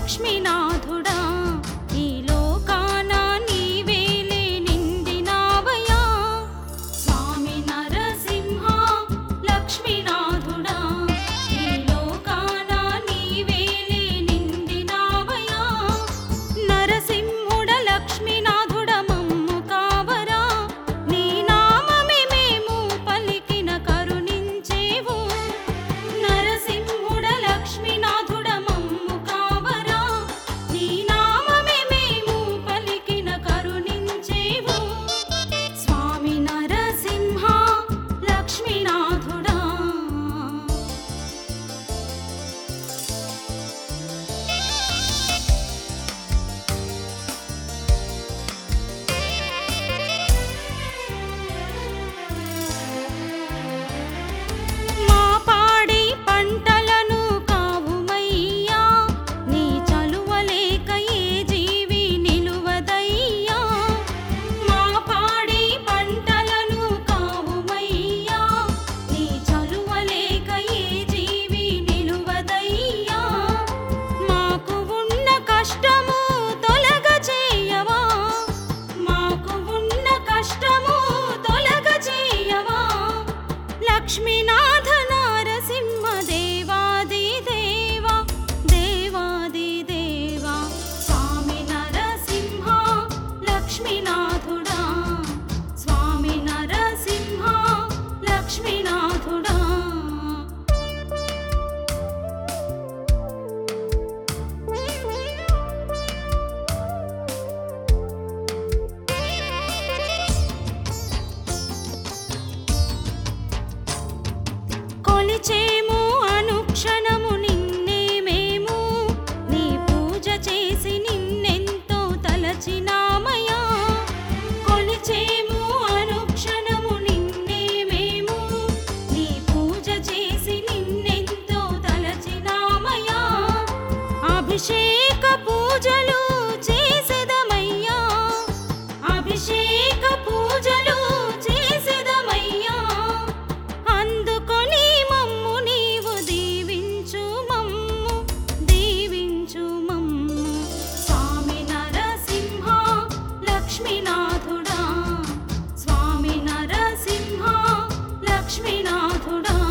లక్ష్మీనాథుడా ఈ లోకాన నీవేలే నిండినావయ్యా. స్వామి నరసింహ లక్ష్మీనాథుడా ఈ లోకాన నీవేలే నిండినావయ్యా. నరసింహుడ లక్ష్మీనాథుడ మమ్ము కావరా, నీ నామమే మేము పలికిన కరుణించేవు. నరసింహుడ లక్ష్మీనాథుడ మమ్ము కావరా, నీ నామమే మేము పలికిన కరుణించేవు. స్వామి నరసింహ లక్ష్మీనాథుడా. మా పాడి పంటలను కావుమయ్యా, నీ చలువలేక ఏ జీవి నిలువదయ్యా. మా పాడి పంటలను కావుమయ్యా, నీ చలువలేక ఏ జీవి నిలువదయ్యా. మాకు ఉన్న కష్టము తొలగ చేయవా, మాకు ఉన్న కష్టము తొలగ చేయవా. లక్ష్మీనాథ నరసింహ దేవాది దేవా, దేవాది దేవా. స్వామి నరసింహ లక్ష్మీనాథుడా, స్వామి నరసింహ లక్ష్మీనాథుడా. కొలిచేము అనుక్షణము నిన్నే మేము, నీ పూజ చేసి నిన్నెంతో తలచినామయ్యా. కొలిచేము అనుక్షణము నిన్నే మేము, నీ పూజ చేసి నిన్నెంతో తలచినామయ్యా. అభిషేక పూజలు చేసెదమయ్యా, అభిషేక పూజలు చేసెదమయ్యా. అందుకొని మమ్ము నీవు దీవించు మమ్ము, దీవించు మమ్ము. స్వామి నరసింహ లక్ష్మీనాథుడా, స్వామి నరసింహ లక్ష్మీనాథుడా.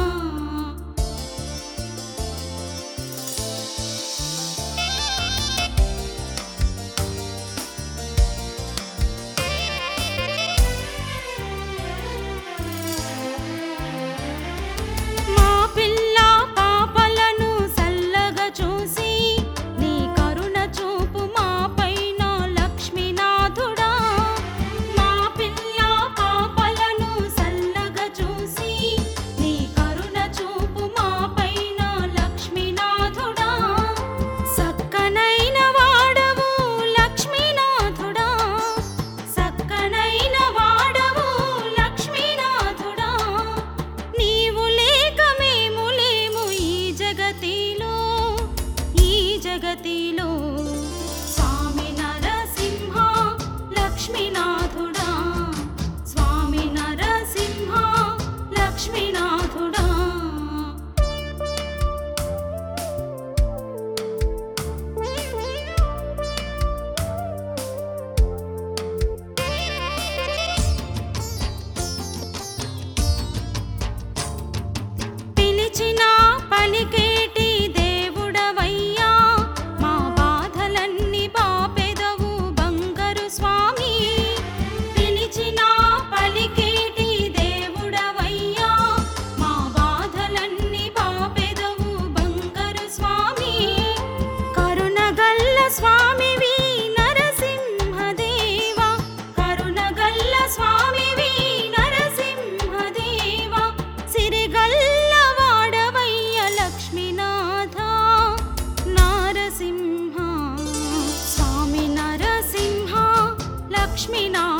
మా పిల్ల పాపలను సల్లగా చూసి నీ కరుణ చూపు మా పైన లక్ష్మీనాథుడా. మా పిల్ల పాపలను సల్లగా చూసి నీ కరుణ చూపు మా పైన లక్ష్మీనాథుడా. సక్కనైన వాడవు లక్ష్మీనాథుడా, సక్కనైన వాడవు లక్ష్మీనాథుడా. నీవు లేక మేము లేము ఈ జగతిలో, ఈ జగతిలో. స్వామి నరసింహ లక్ష్మీనాథుడా, స్వామి నరసింహ లక్ష్మీనాథుడా. పిలిచినా పలికేటి దేవుడవయ్యా, మా బాధలన్నీ బాపెదవు బంగారు స్వామి. పిలిచినా పలికేటి దేవుడవయ్యా, మా బాధలన్నీ బాపెదవు బంగారు స్వామి. కరుణగల్ల స్వామివి నరసింహదేవా, కరుణగల్ల స్వామివి నరసింహదేవా. సిరిగల్ల వాడవయ్య లక్ష్మీనాథ నరసింహ. స్వామి నరసింహ లక్ష్మీనాథ.